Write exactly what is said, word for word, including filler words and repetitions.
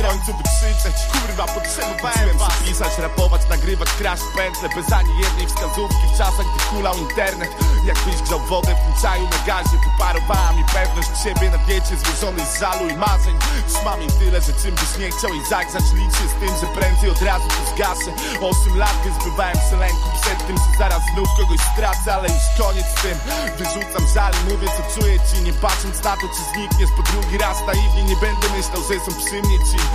końcu wykrzyczeć. Kurwa, potrzebowałem was pisać, rapować, nagrywać, kraść pętle bez ani jednej wskazówki w czasach, gdy hulał internet. Jakbyś grzał wodę w tym czaju na gazie, wyparowała mi pewność siebie na diecie złożonej z żalu i marzeń. Już mam jej tyle, że czym byś nie chciał i zagrzać, liczy z tym, że prędzej od razu to zgaszę. Osiem lat nie zbywałem się lęku przed tym, że zaraz znów kogoś stracę, ale już koniec z tym. Wyrzucam żal i mówię, co czuję ci, nie patrząc na to, czy znikniesz po drugi raz naiwnie. Nie będę myślał, że są przy mnie ci,